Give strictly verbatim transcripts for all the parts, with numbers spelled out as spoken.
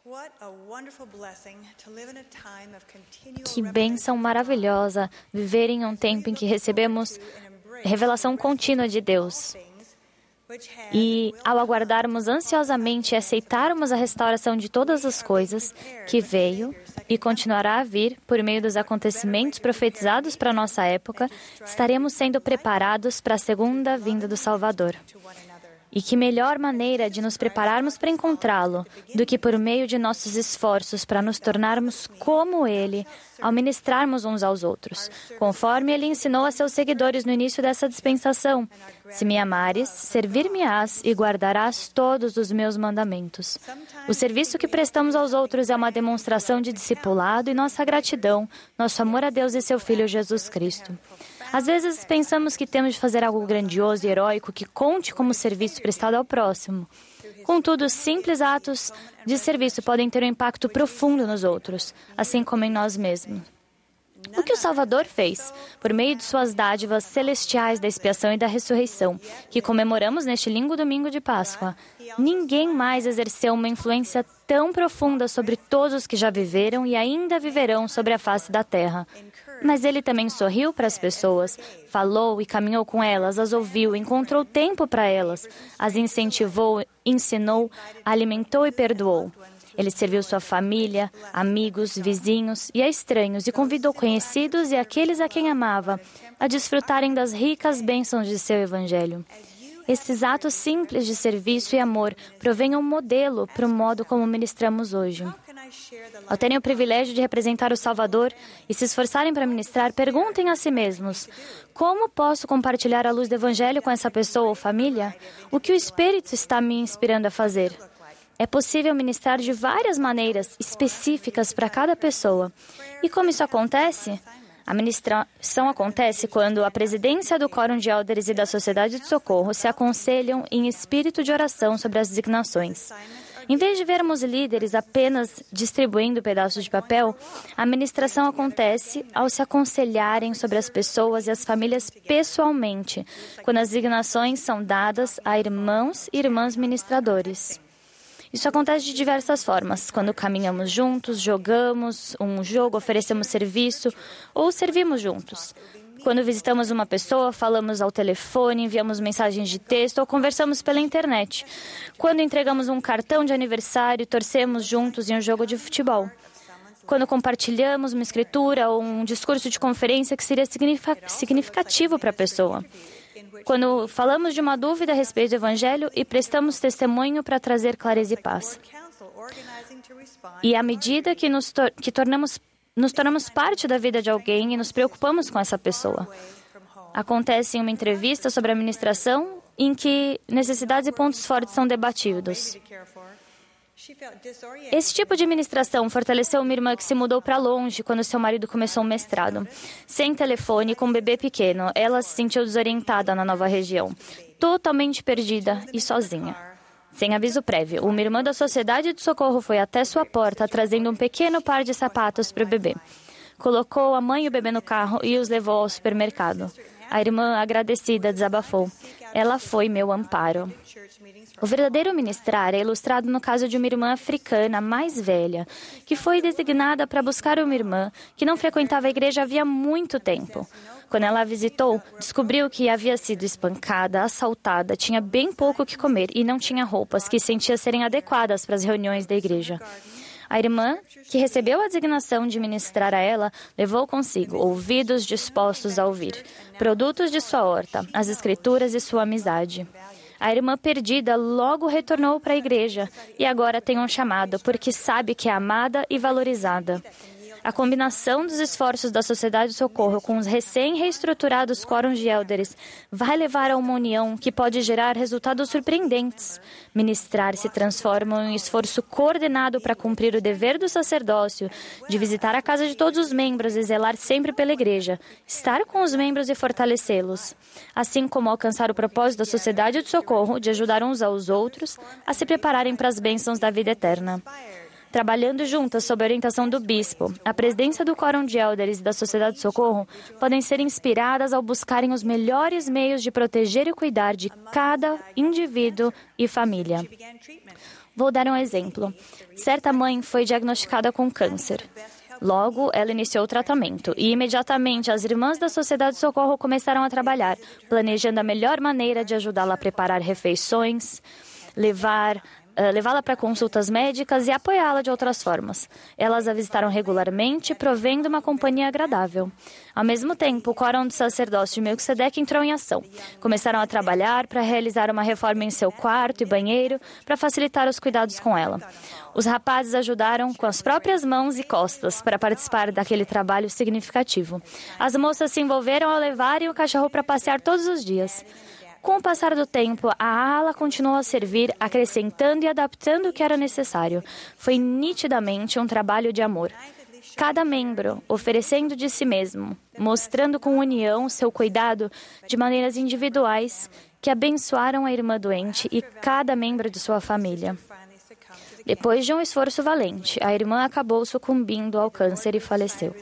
Que bênção maravilhosa viver em um tempo em que recebemos revelação contínua de Deus. E, ao aguardarmos ansiosamente e aceitarmos a restauração de todas as coisas que veio e continuará a vir por meio dos acontecimentos profetizados para a nossa época, estaremos sendo preparados para a segunda vinda do Salvador. E que melhor maneira de nos prepararmos para encontrá-lo do que por meio de nossos esforços para nos tornarmos como Ele, ao ministrarmos uns aos outros, conforme Ele ensinou a seus seguidores no início dessa dispensação. Se me amares, servir-me-ás e guardarás todos os meus mandamentos. O serviço que prestamos aos outros é uma demonstração de discipulado e nossa gratidão, nosso amor a Deus e seu Filho Jesus Cristo. Às vezes pensamos que temos de fazer algo grandioso e heróico que conte como serviço prestado ao próximo. Contudo, simples atos de serviço podem ter um impacto profundo nos outros, assim como em nós mesmos. O que o Salvador fez, por meio de suas dádivas celestiais da expiação e da ressurreição, que comemoramos neste lindo domingo de Páscoa, ninguém mais exerceu uma influência tão profunda sobre todos os que já viveram e ainda viverão sobre a face da terra. Mas ele também sorriu para as pessoas, falou e caminhou com elas, as ouviu, encontrou tempo para elas, as incentivou, ensinou, alimentou e perdoou. Ele serviu sua família, amigos, vizinhos e a estranhos e convidou conhecidos e aqueles a quem amava a desfrutarem das ricas bênçãos de seu Evangelho. Esses atos simples de serviço e amor provêm um modelo para o modo como ministramos hoje. Ao terem o privilégio de representar o Salvador e se esforçarem para ministrar, perguntem a si mesmos: como posso compartilhar a luz do Evangelho com essa pessoa ou família? O que o Espírito está me inspirando a fazer? É possível ministrar de várias maneiras específicas para cada pessoa. E como isso acontece? A ministração acontece quando a presidência do Quórum de Elders e da Sociedade de Socorro se aconselham em espírito de oração sobre as designações. Em vez de vermos líderes apenas distribuindo pedaços de papel, a ministração acontece ao se aconselharem sobre as pessoas e as famílias pessoalmente, quando as designações são dadas a irmãos e irmãs ministradores. Isso acontece de diversas formas, quando caminhamos juntos, jogamos um jogo, oferecemos serviço ou servimos juntos. Quando visitamos uma pessoa, falamos ao telefone, enviamos mensagens de texto ou conversamos pela internet. Quando entregamos um cartão de aniversário, torcemos juntos em um jogo de futebol. Quando compartilhamos uma escritura ou um discurso de conferência que seria significativo para a pessoa. Quando falamos de uma dúvida a respeito do Evangelho e prestamos testemunho para trazer clareza e paz. E à medida que nos, tor- que tornamos, nos tornamos parte da vida de alguém e nos preocupamos com essa pessoa. Acontece em uma entrevista sobre a ministração em que necessidades e pontos fortes são debatidos. Esse tipo de ministração fortaleceu uma irmã que se mudou para longe quando seu marido começou um mestrado. Sem telefone, com um bebê pequeno, ela se sentiu desorientada na nova região, totalmente perdida e sozinha. Sem aviso prévio, uma irmã da Sociedade de Socorro foi até sua porta trazendo um pequeno par de sapatos para o bebê. Colocou a mãe e o bebê no carro e os levou ao supermercado. A irmã, agradecida, desabafou: "Ela foi meu amparo." O verdadeiro ministrar é ilustrado no caso de uma irmã africana mais velha, que foi designada para buscar uma irmã que não frequentava a igreja havia muito tempo. Quando ela a visitou, descobriu que havia sido espancada, assaltada, tinha bem pouco o que comer e não tinha roupas que sentia serem adequadas para as reuniões da igreja. A irmã, que recebeu a designação de ministrar a ela, levou consigo ouvidos dispostos a ouvir, produtos de sua horta, as escrituras e sua amizade. A irmã perdida logo retornou para a igreja e agora tem um chamado, porque sabe que é amada e valorizada. A combinação dos esforços da Sociedade de Socorro com os recém-reestruturados quórums de elders vai levar a uma união que pode gerar resultados surpreendentes. Ministrar se transforma em um esforço coordenado para cumprir o dever do sacerdócio, de visitar a casa de todos os membros e zelar sempre pela igreja, estar com os membros e fortalecê-los, assim como alcançar o propósito da Sociedade de Socorro de ajudar uns aos outros a se prepararem para as bênçãos da vida eterna. Trabalhando juntas sob a orientação do bispo, a presidência do Quórum de Elders e da Sociedade de Socorro podem ser inspiradas ao buscarem os melhores meios de proteger e cuidar de cada indivíduo e família. Vou dar um exemplo. Certa mãe foi diagnosticada com câncer. Logo, ela iniciou o tratamento e, imediatamente, as irmãs da Sociedade de Socorro começaram a trabalhar, planejando a melhor maneira de ajudá-la a preparar refeições, levar, uh, levá-la para consultas médicas e apoiá-la de outras formas. Elas a visitaram regularmente, provendo uma companhia agradável. Ao mesmo tempo, o quórum do sacerdócio de Melquisedeque entrou em ação. Começaram a trabalhar para realizar uma reforma em seu quarto e banheiro para facilitar os cuidados com ela. Os rapazes ajudaram com as próprias mãos e costas para participar daquele trabalho significativo. As moças se envolveram ao levarem o cachorro para passear todos os dias. Com o passar do tempo, a ala continuou a servir, acrescentando e adaptando o que era necessário. Foi nitidamente um trabalho de amor. Cada membro oferecendo de si mesmo, mostrando com união seu cuidado de maneiras individuais que abençoaram a irmã doente e cada membro de sua família. Depois de um esforço valente, a irmã acabou sucumbindo ao câncer e faleceu.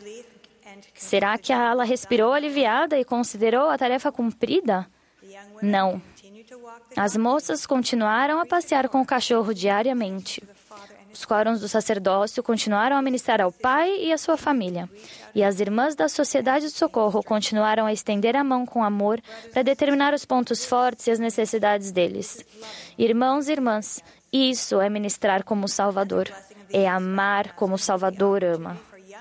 Será que a ala respirou aliviada e considerou a tarefa cumprida? Não. As moças continuaram a passear com o cachorro diariamente. Os quórums do sacerdócio continuaram a ministrar ao pai e à sua família. E as irmãs da Sociedade de Socorro continuaram a estender a mão com amor para determinar os pontos fortes e as necessidades deles. Irmãos e irmãs, isso é ministrar como o Salvador. É amar como o Salvador ama.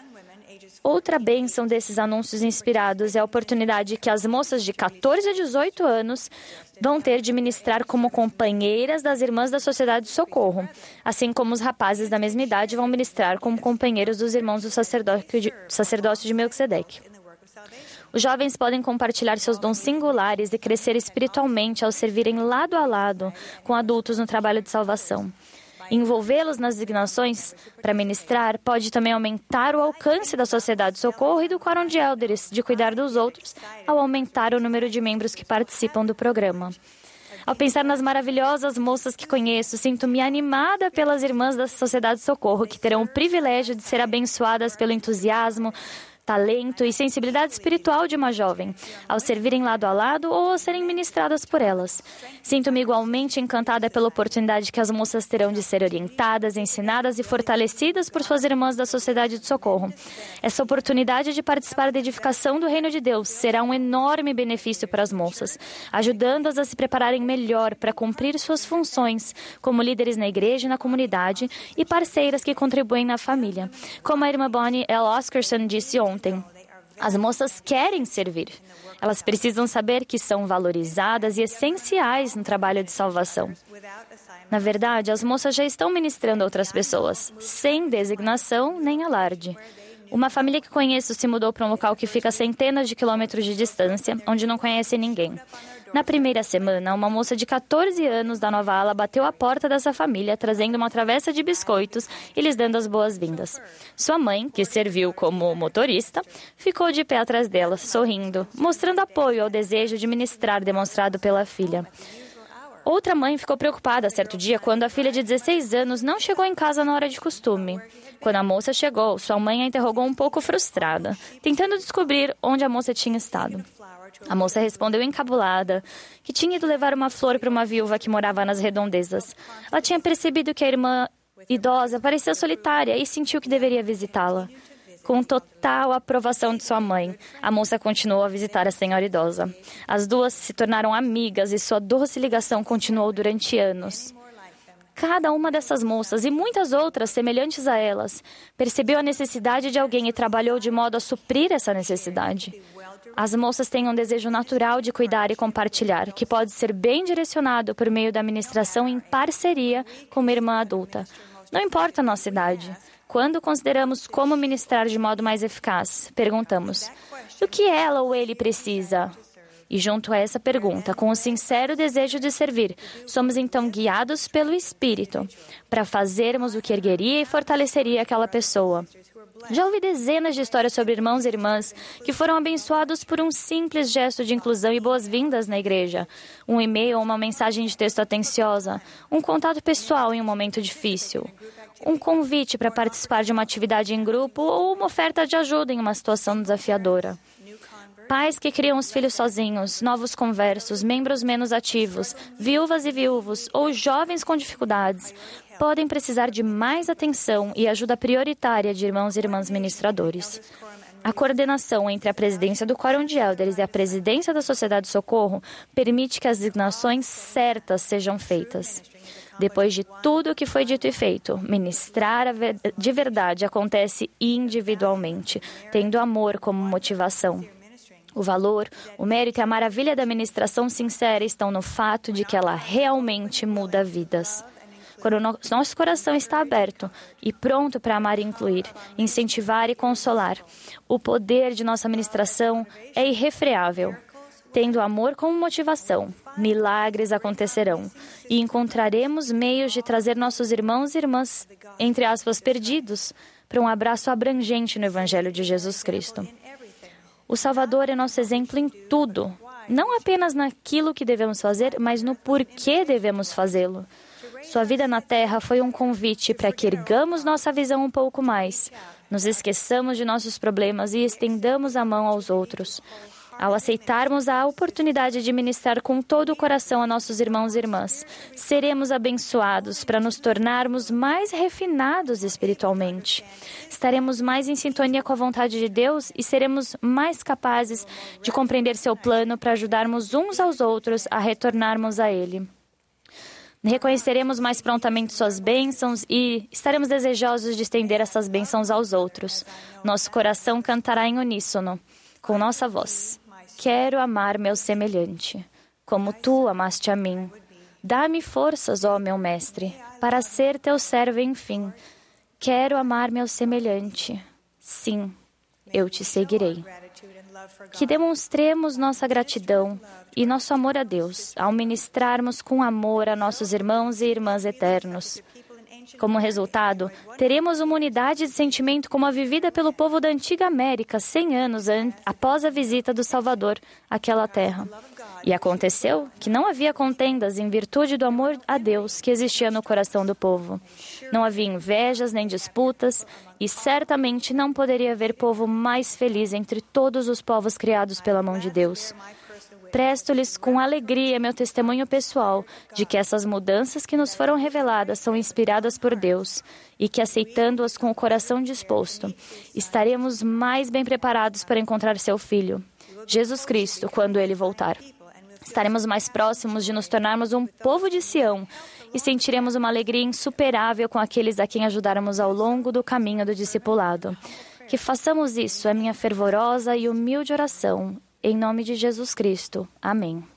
Outra bênção desses anúncios inspirados é a oportunidade que as moças de quatorze a dezoito anos vão ter de ministrar como companheiras das irmãs da Sociedade de Socorro, assim como os rapazes da mesma idade vão ministrar como companheiros dos irmãos do sacerdócio de, sacerdócio de Melquisedeque. Os jovens podem compartilhar seus dons singulares e crescer espiritualmente ao servirem lado a lado com adultos no trabalho de salvação. Envolvê-los nas designações para ministrar pode também aumentar o alcance da Sociedade de Socorro e do quórum de elders de cuidar dos outros, ao aumentar o número de membros que participam do programa. Ao pensar nas maravilhosas moças que conheço, sinto-me animada pelas irmãs da Sociedade de Socorro, que terão o privilégio de ser abençoadas pelo entusiasmo, talento e sensibilidade espiritual de uma jovem, ao servirem lado a lado ou ao serem ministradas por elas. Sinto-me igualmente encantada pela oportunidade que as moças terão de ser orientadas, ensinadas e fortalecidas por suas irmãs da Sociedade de Socorro. Essa oportunidade de participar da edificação do Reino de Deus será um enorme benefício para as moças, ajudando-as a se prepararem melhor para cumprir suas funções como líderes na igreja e na comunidade e parceiras que contribuem na família. Como a irmã Bonnie L. Oscarson disse ontem, as moças querem servir. Elas precisam saber que são valorizadas e essenciais no trabalho de salvação. Na verdade, as moças já estão ministrando a outras pessoas, sem designação nem alarde. Uma família que conheço se mudou para um local que fica a centenas de quilômetros de distância, onde não conhece ninguém. Na primeira semana, uma moça de quatorze anos da nova ala bateu à porta dessa família, trazendo uma travessa de biscoitos e lhes dando as boas-vindas. Sua mãe, que serviu como motorista, ficou de pé atrás dela, sorrindo, mostrando apoio ao desejo de ministrar demonstrado pela filha. Outra mãe ficou preocupada certo dia quando a filha de dezesseis anos não chegou em casa na hora de costume. Quando a moça chegou, sua mãe a interrogou um pouco frustrada, tentando descobrir onde a moça tinha estado. A moça respondeu encabulada que tinha ido levar uma flor para uma viúva que morava nas redondezas. Ela tinha percebido que a irmã idosa parecia solitária e sentiu que deveria visitá-la. Com total aprovação de sua mãe, a moça continuou a visitar a senhora idosa. As duas se tornaram amigas e sua doce ligação continuou durante anos. Cada uma dessas moças e muitas outras semelhantes a elas percebeu a necessidade de alguém e trabalhou de modo a suprir essa necessidade. As moças têm um desejo natural de cuidar e compartilhar, que pode ser bem direcionado por meio da ministração em parceria com uma irmã adulta. Não importa a nossa idade. Quando consideramos como ministrar de modo mais eficaz, perguntamos: o que ela ou ele precisa? E junto a essa pergunta, com o sincero desejo de servir, somos então guiados pelo Espírito para fazermos o que ergueria e fortaleceria aquela pessoa. Já ouvi dezenas de histórias sobre irmãos e irmãs que foram abençoados por um simples gesto de inclusão e boas-vindas na igreja. Um e-mail ou uma mensagem de texto atenciosa, um contato pessoal em um momento difícil, um convite para participar de uma atividade em grupo ou uma oferta de ajuda em uma situação desafiadora. Pais que criam os filhos sozinhos, novos conversos, membros menos ativos, viúvas e viúvos ou jovens com dificuldades podem precisar de mais atenção e ajuda prioritária de irmãos e irmãs ministradores. A coordenação entre a presidência do Quórum de Elders e a presidência da Sociedade Socorro permite que as designações certas sejam feitas. Depois de tudo o que foi dito e feito, ministrar de verdade acontece individualmente, tendo amor como motivação. O valor, o mérito e a maravilha da ministração sincera estão no fato de que ela realmente muda vidas. Quando o nosso coração está aberto e pronto para amar e incluir, incentivar e consolar, o poder de nossa ministração é irrefreável. Tendo amor como motivação, milagres acontecerão e encontraremos meios de trazer nossos irmãos e irmãs, entre aspas, perdidos, para um abraço abrangente no Evangelho de Jesus Cristo. O Salvador é nosso exemplo em tudo, não apenas naquilo que devemos fazer, mas no porquê devemos fazê-lo. Sua vida na Terra foi um convite para que ergamos nossa visão um pouco mais, nos esqueçamos de nossos problemas e estendamos a mão aos outros. Ao aceitarmos a oportunidade de ministrar com todo o coração a nossos irmãos e irmãs, seremos abençoados para nos tornarmos mais refinados espiritualmente. Estaremos mais em sintonia com a vontade de Deus e seremos mais capazes de compreender seu plano para ajudarmos uns aos outros a retornarmos a Ele. Reconheceremos mais prontamente suas bênçãos e estaremos desejosos de estender essas bênçãos aos outros. Nosso coração cantará em uníssono, com nossa voz. Quero amar meu semelhante, como tu amaste a mim. Dá-me forças, ó meu mestre, para ser teu servo enfim. Quero amar meu semelhante. Sim, eu te seguirei. Que demonstremos nossa gratidão e nosso amor a Deus ao ministrarmos com amor a nossos irmãos e irmãs eternos. Como resultado, teremos uma unidade de sentimento como a vivida pelo povo da antiga América cem anos após a visita do Salvador àquela terra. E aconteceu que não havia contendas em virtude do amor a Deus que existia no coração do povo. Não havia invejas nem disputas, e certamente não poderia haver povo mais feliz entre todos os povos criados pela mão de Deus. Presto-lhes com alegria meu testemunho pessoal de que essas mudanças que nos foram reveladas são inspiradas por Deus e que, aceitando-as com o coração disposto, estaremos mais bem preparados para encontrar seu Filho, Jesus Cristo, quando Ele voltar. Estaremos mais próximos de nos tornarmos um povo de Sião e sentiremos uma alegria insuperável com aqueles a quem ajudarmos ao longo do caminho do discipulado. Que façamos isso, é minha fervorosa e humilde oração. Em nome de Jesus Cristo. Amém.